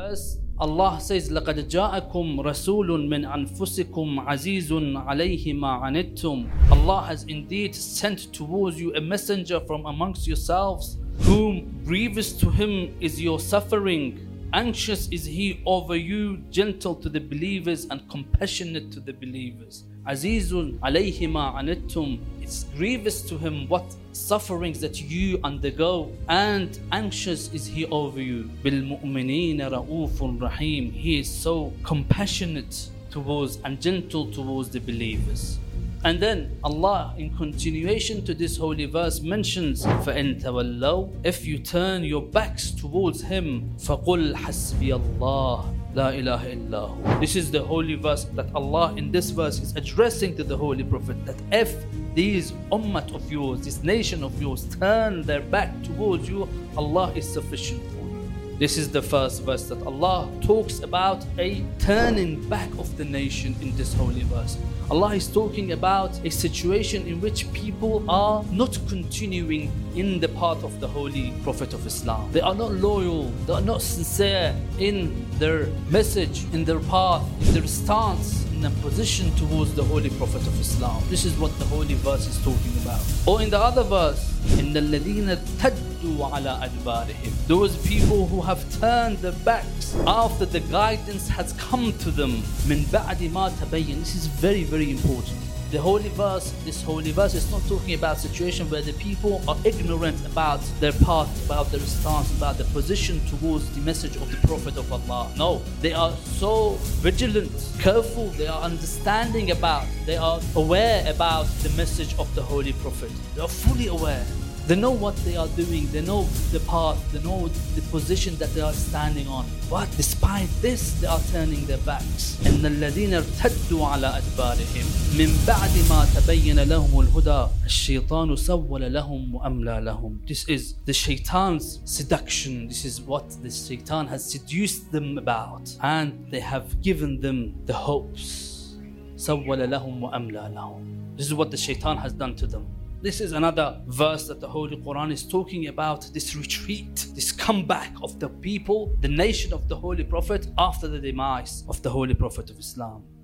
verse, Allah says, لَقَدْ جَاءَكُمْ رَسُولٌ مِّنْ أَنفُسِكُمْ عَزِيزٌ عَلَيْهِ مَا عَنِتُّمْ. Allah has indeed sent towards you a messenger from amongst yourselves, whom grievous to him is your suffering. Anxious is he over you, gentle to the believers and compassionate to the believers. Azizun alayhi ma anittum. It's grievous to him what sufferings that you undergo, and anxious is he over you. Bil mu'minina ra'ufun rahim. He is so compassionate towards and gentle towards the believers. And then Allah, in continuation to this holy verse, mentions فَإِن تَوَلَّوْا. If you turn your backs towards Him, فَقُلْ حَسْبِيَ اللَّهُ لَا إِلَهَ إِلَّا هُوَ. This is the holy verse that Allah in this verse is addressing to the Holy Prophet, that if these ummah of yours, this nation of yours, turn their back towards you, Allah is sufficient for you. This is the first verse that Allah talks about a turning back of the nation in this holy verse. Allah is talking about a situation in which people are not continuing in the path of the Holy Prophet of Islam. They are not loyal, they are not sincere in their message, in their path, in their stance, in their position towards the Holy Prophet of Islam. This is what the holy verse is talking about. Or in the other verse, إِنَّ الَّذِينَ ارْتَدُّوا عَلَىٰ أَدْبَارِهِمْ. Those people who have turned their backs after the guidance has come to them. مِنْ بَعْدِ مَا تَبَيَّنَ. This is very, very important. The holy verse, this holy verse is not talking about a situation where the people are ignorant about their path, about their stance, about their position towards the message of the Prophet of Allah. No, they are so vigilant, careful, they are understanding about, they are aware about the message of the Holy Prophet. They are fully aware. They know what they are doing, they know the path, they know the position that they are standing on. But despite this, they are turning their backs. إِنَّ الَّذِينَ ارْتَدُّوا عَلَىٰ أَدْبَارِهِمْ مِنْ بَعْدِ مَا تَبَيَّنَ لَهُمُ الْهُدَىٰ الشَّيْطَانُ سَوَّلَ لَهُمْ وَأَمْلَىٰ لَهُمْ. This is the shaitan's seduction. This is what the shaitan has seduced them about. And they have given them the hopes. سَوَّلَ لَهُمْ وَأَمْلَىٰ لَهُمْ. This is what the shaitan has done to them. This is another verse that the Holy Quran is talking about, this retreat, this comeback of the people, the nation of the Holy Prophet after the demise of the Holy Prophet of Islam.